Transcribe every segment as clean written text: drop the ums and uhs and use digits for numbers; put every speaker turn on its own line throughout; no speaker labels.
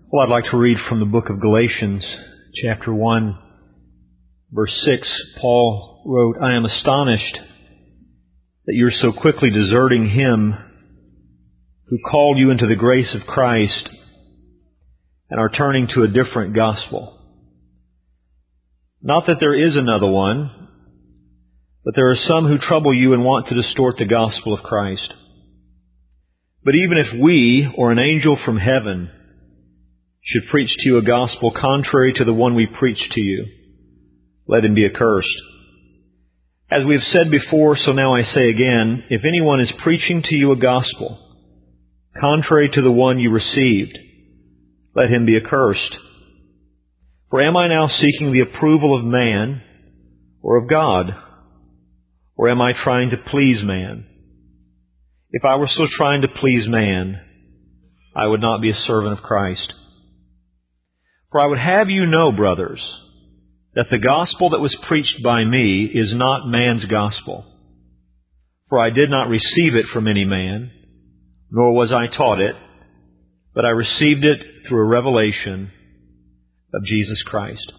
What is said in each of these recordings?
Well, I'd like to read from the book of Galatians, chapter 1, verse 6. Paul wrote, "I am astonished that you're so quickly deserting Him who called you into the grace of Christ and are turning to a different gospel. Not that there is another one, but there are some who trouble you and want to distort the gospel of Christ. But even if we or an angel from heaven should preach to you a gospel contrary to the one we preach to you, let him be accursed. As we have said before, so now I say again, if anyone is preaching to you a gospel contrary to the one you received, let him be accursed. For am I now seeking the approval of man or of God? Or am I trying to please man? If I were still trying to please man, I would not be a servant of Christ. For I would have you know, brothers, that the gospel that was preached by me is not man's gospel. For I did not receive it from any man, nor was I taught it, but I received it through a revelation of Jesus Christ."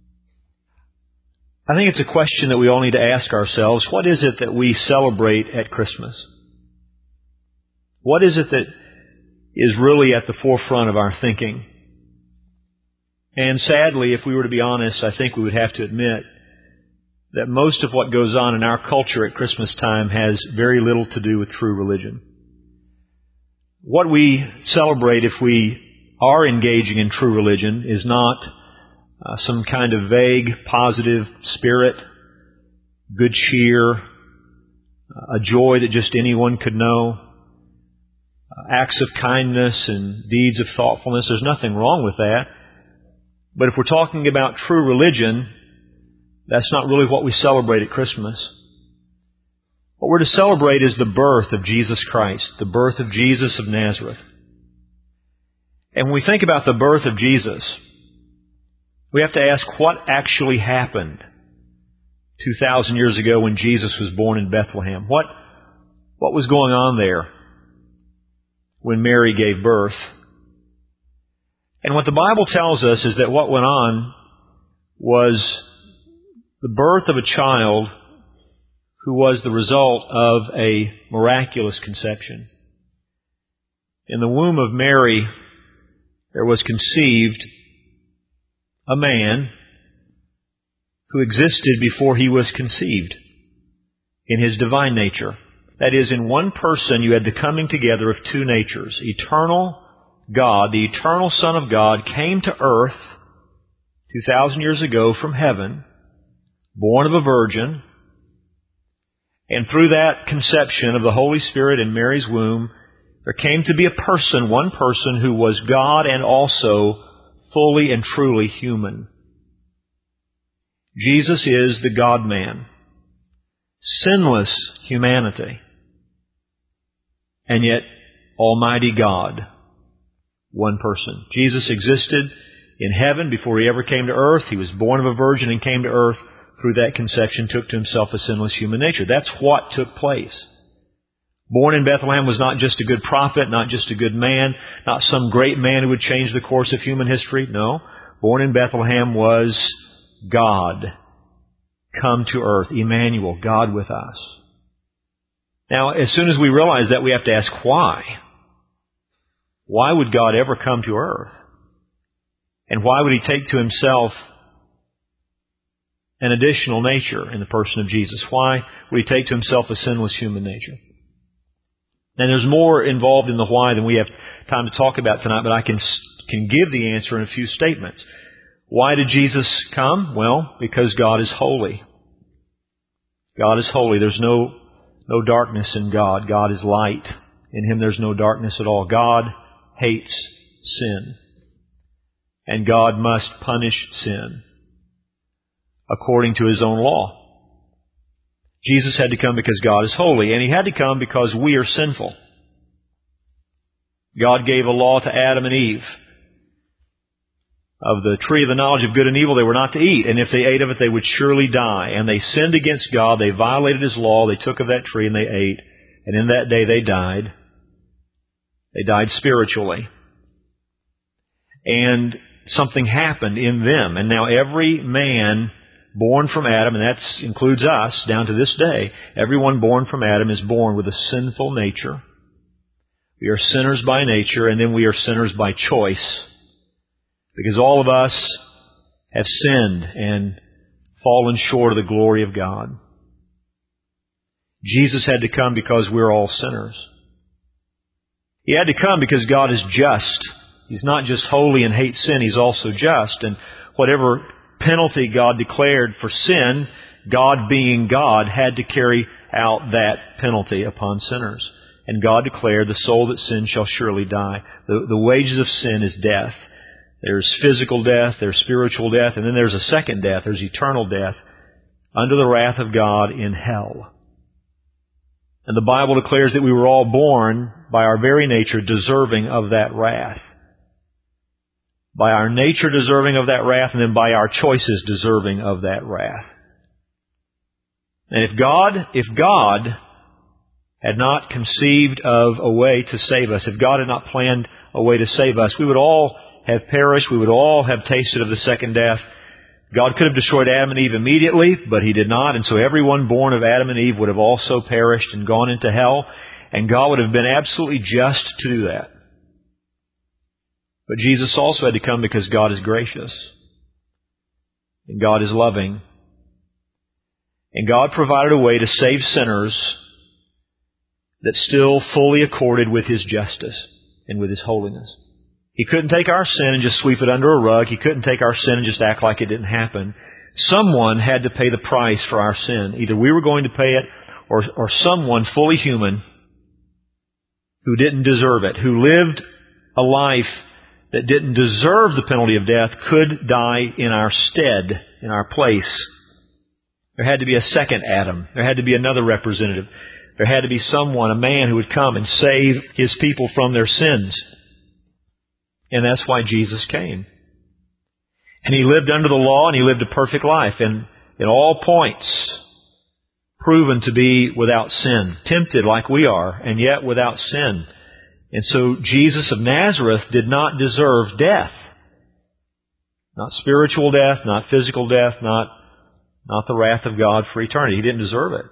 I think it's a question that we all need to ask ourselves. What is it that we celebrate at Christmas? What is it that is really at the forefront of our thinking? And sadly, if we were to be honest, I think we would have to admit that most of what goes on in our culture at Christmas time has very little to do with true religion. What we celebrate if we are engaging in true religion is not some kind of vague, positive spirit, good cheer, a joy that just anyone could know, acts of kindness and deeds of thoughtfulness. There's nothing wrong with that. But if we're talking about true religion, that's not really what we celebrate at Christmas. What we're to celebrate is the birth of Jesus Christ, the birth of Jesus of Nazareth. And when we think about the birth of Jesus, we have to ask what actually happened 2,000 years ago when Jesus was born in Bethlehem. What was going on there when Mary gave birth? And what the Bible tells us is that what went on was the birth of a child who was the result of a miraculous conception. In the womb of Mary, there was conceived a man who existed before he was conceived in his divine nature. That is, in one person you had the coming together of two natures. Eternal God, the eternal Son of God, came to earth 2,000 years ago from heaven, born of a virgin, and through that conception of the Holy Spirit in Mary's womb, there came to be a person, one person who was God and also fully and truly human. Jesus is the God-man, sinless humanity, and yet Almighty God, one person. Jesus existed in heaven before He ever came to earth. He was born of a virgin and came to earth. Through that conception, took to Himself a sinless human nature. That's what took place. Born in Bethlehem was not just a good prophet, not just a good man, not some great man who would change the course of human history. No. Born in Bethlehem was God come to earth, Emmanuel, God with us. Now, as soon as we realize that, we have to ask why. Why would God ever come to earth? And why would He take to Himself an additional nature in the person of Jesus? Why would He take to Himself a sinless human nature? And there's more involved in the why than we have time to talk about tonight, but I can give the answer in a few statements. Why did Jesus come? Well, because God is holy. God is holy. There's no darkness in God. God is light. In Him there's no darkness at all. God hates sin. And God must punish sin according to His own law. Jesus had to come because God is holy, and He had to come because we are sinful. God gave a law to Adam and Eve. Of the tree of the knowledge of good and evil they were not to eat, and if they ate of it they would surely die. And they sinned against God, they violated His law, they took of that tree and they ate, and in that day they died. They died spiritually. and something happened in them. And now every man born from Adam, and that includes us down to this day, everyone born from Adam is born with a sinful nature. We are sinners by nature, and then we are sinners by choice. Because all of us have sinned and fallen short of the glory of God. Jesus had to come because we're all sinners. He had to come because God is just. He's not just holy and hates sin, He's also just. And whatever penalty God declared for sin, God being God had to carry out that penalty upon sinners. And God declared, the soul that sins shall surely die. The wages of sin is death. There's physical death, there's spiritual death, and then there's a second death, there's eternal death under the wrath of God in hell. And the Bible declares that we were all born by our very nature deserving of that wrath. By our nature deserving of that wrath, and then by our choices deserving of that wrath. And if God had not conceived of a way to save us, if God had not planned a way to save us, we would all have perished, we would all have tasted of the second death. God could have destroyed Adam and Eve immediately, but He did not, and so everyone born of Adam and Eve would have also perished and gone into hell, and God would have been absolutely just to do that. But Jesus also had to come because God is gracious, and God is loving, and God provided a way to save sinners that still fully accorded with His justice and with His holiness. He couldn't take our sin and just sweep it under a rug. He couldn't take our sin and just act like it didn't happen. Someone had to pay the price for our sin. Either we were going to pay it, or someone fully human who didn't deserve it, who lived a life that didn't deserve the penalty of death, could die in our stead, in our place. There had to be a second Adam. There had to be another representative. There had to be someone, a man, who would come and save His people from their sins. And that's why Jesus came. And He lived under the law, and He lived a perfect life, and in all points proven to be without sin, tempted like we are, and yet without sin. And so Jesus of Nazareth did not deserve death. Not spiritual death, not physical death, not the wrath of God for eternity. He didn't deserve it.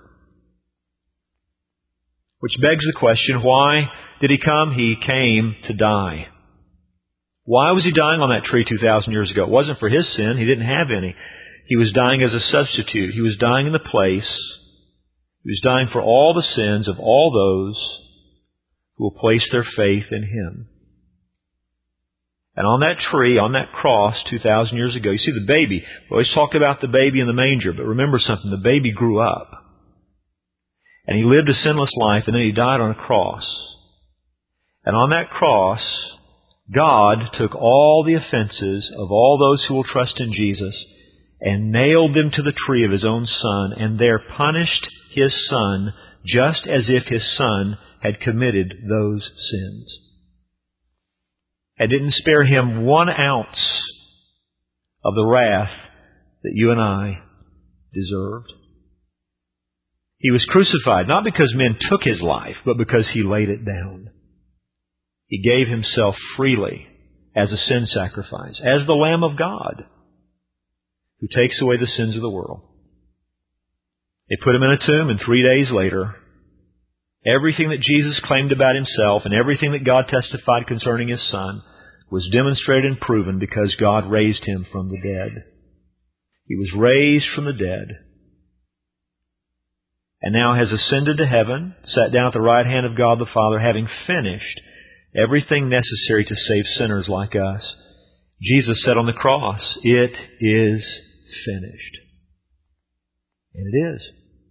Which begs the question, why did He come? He came to die. Why was He dying on that tree 2,000 years ago? It wasn't for His sin. He didn't have any. He was dying as a substitute. He was dying in the place. He was dying for all the sins of all those who will place their faith in Him. And on that tree, on that cross 2,000 years ago, you see the baby. We always talk about the baby in the manger, but remember something. The baby grew up. And He lived a sinless life, and then He died on a cross. And on that cross, God took all the offenses of all those who will trust in Jesus and nailed them to the tree of His own Son, and there punished His Son just as if His Son had committed those sins. And didn't spare Him 1 ounce of the wrath that you and I deserved. He was crucified not because men took His life, but because He laid it down. He gave Himself freely as a sin sacrifice, as the Lamb of God who takes away the sins of the world. They put Him in a tomb, and 3 days later, everything that Jesus claimed about Himself and everything that God testified concerning His Son was demonstrated and proven because God raised Him from the dead. He was raised from the dead, and now has ascended to heaven, sat down at the right hand of God the Father, having finished everything necessary to save sinners like us. Jesus said on the cross, "It is finished." And it is.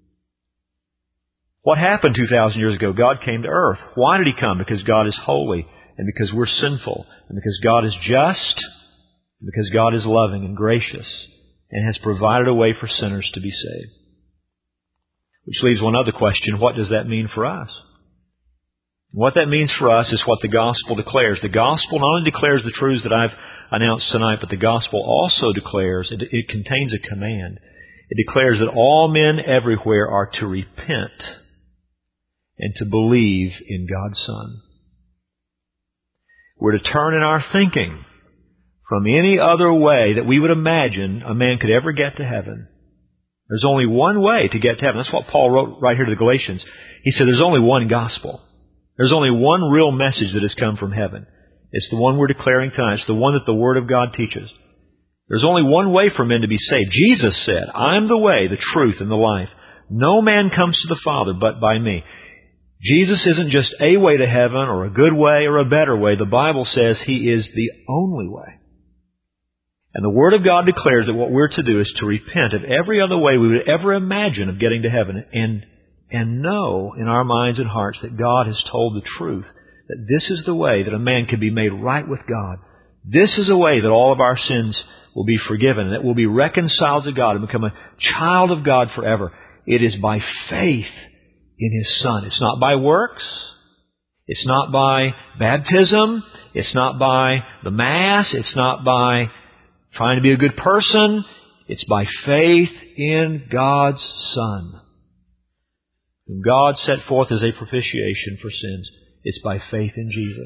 What happened 2,000 years ago? God came to earth. Why did He come? Because God is holy, and because we're sinful, and because God is just, and because God is loving and gracious, and has provided a way for sinners to be saved. Which leaves one other question: what does that mean for us? What that means for us is what the Gospel declares. The Gospel not only declares the truths that I've announced tonight, but the Gospel also declares, it contains a command. It declares that all men everywhere are to repent and to believe in God's Son. We're to turn in our thinking from any other way that we would imagine a man could ever get to heaven. There's only one way to get to heaven. That's what Paul wrote right here to the Galatians. He said there's only one gospel. There's only one real message that has come from heaven. It's the one we're declaring tonight. It's the one that the Word of God teaches. There's only one way for men to be saved. Jesus said, I'm the way, the truth, and the life. No man comes to the Father but by me. Jesus isn't just a way to heaven or a good way or a better way. The Bible says He is the only way. And the Word of God declares that what we're to do is to repent of every other way we would ever imagine of getting to heaven and know in our minds and hearts that God has told the truth, that this is the way that a man can be made right with God. This is a way that all of our sins will be forgiven, and that we'll be reconciled to God and become a child of God forever. It is by faith in His Son. It's not by works. It's not by baptism. It's not by the Mass. It's not by trying to be a good person. It's by faith in God's Son, whom God set forth as a propitiation for sins. It's by faith in Jesus.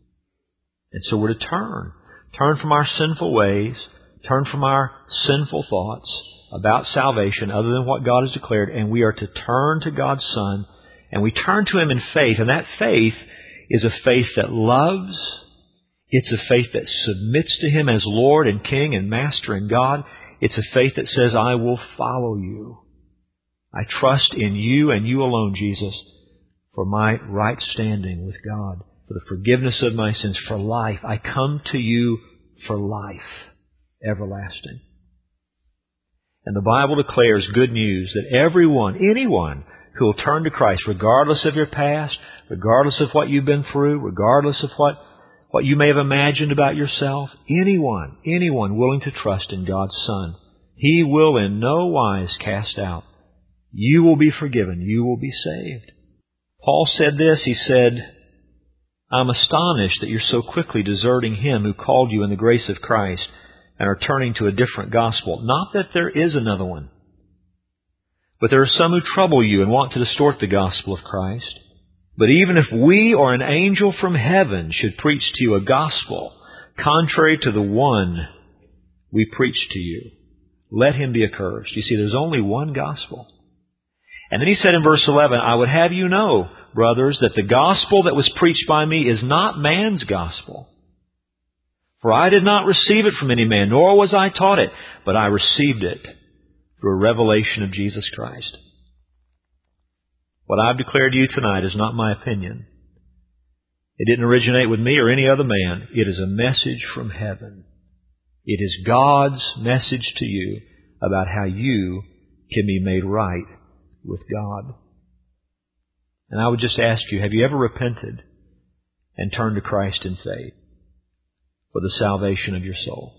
And so we're to turn from our sinful ways, turn from our sinful thoughts about salvation other than what God has declared, and we are to turn to God's Son, and we turn to Him in faith, and that faith is a faith that loves. It's a faith that submits to Him as Lord and King and Master and God. It's a faith that says, I will follow You. I trust in You and You alone, Jesus, for my right standing with God, for the forgiveness of my sins, for life. I come to You for life everlasting. And the Bible declares good news that anyone who will turn to Christ, regardless of your past, regardless of what you've been through, regardless of what you may have imagined about yourself, anyone willing to trust in God's Son, He will in no wise cast out. You will be forgiven. You will be saved. Paul said this. He said, I'm astonished that you're so quickly deserting Him who called you in the grace of Christ and are turning to a different gospel. Not that there is another one, but there are some who trouble you and want to distort the gospel of Christ. But even if we or an angel from heaven should preach to you a gospel contrary to the one we preach to you, let him be accursed. You see, there's only one gospel. And then he said in verse 11, I would have you know, brothers, that the gospel that was preached by me is not man's gospel. For I did not receive it from any man, nor was I taught it, but I received it through a revelation of Jesus Christ. What I've declared to you tonight is not my opinion. It didn't originate with me or any other man. It is a message from heaven. It is God's message to you about how you can be made right with God. And I would just ask you, have you ever repented and turned to Christ in faith for the salvation of your soul?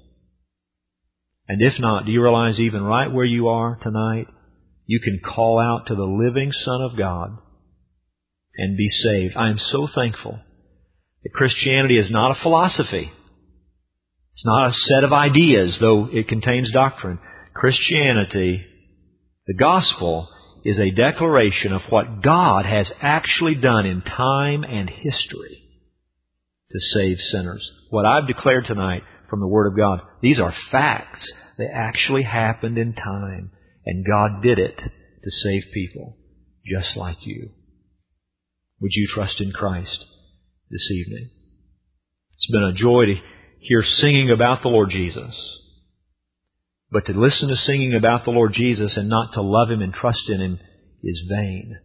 And if not, do you realize even right where you are tonight, you can call out to the living Son of God and be saved? I am so thankful that Christianity is not a philosophy. It's not a set of ideas, though it contains doctrine. Christianity, the gospel, is a declaration of what God has actually done in time and history to save sinners. What I've declared tonight from the Word of God, these are facts. They actually happened in time, and God did it to save people just like you. Would you trust in Christ this evening? It's been a joy to hear singing about the Lord Jesus. But to listen to singing about the Lord Jesus and not to love Him and trust in Him is vain.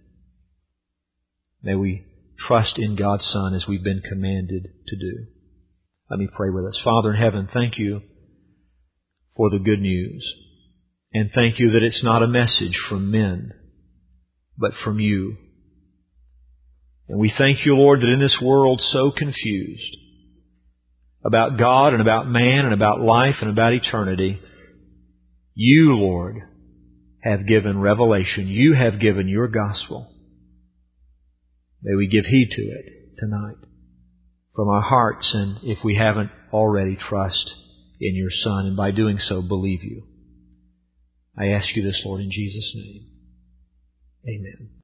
May we trust in God's Son as we've been commanded to do. Let me pray with us. Father in heaven, thank You for the good news. And thank You that it's not a message from men, but from You. And we thank You, Lord, that in this world so confused about God and about man and about life and about eternity, You, Lord, have given revelation. You have given Your gospel. May we give heed to it tonight from our hearts, and if we haven't already, trust in Your Son, and by doing so, believe You. I ask You this, Lord, in Jesus' name. Amen.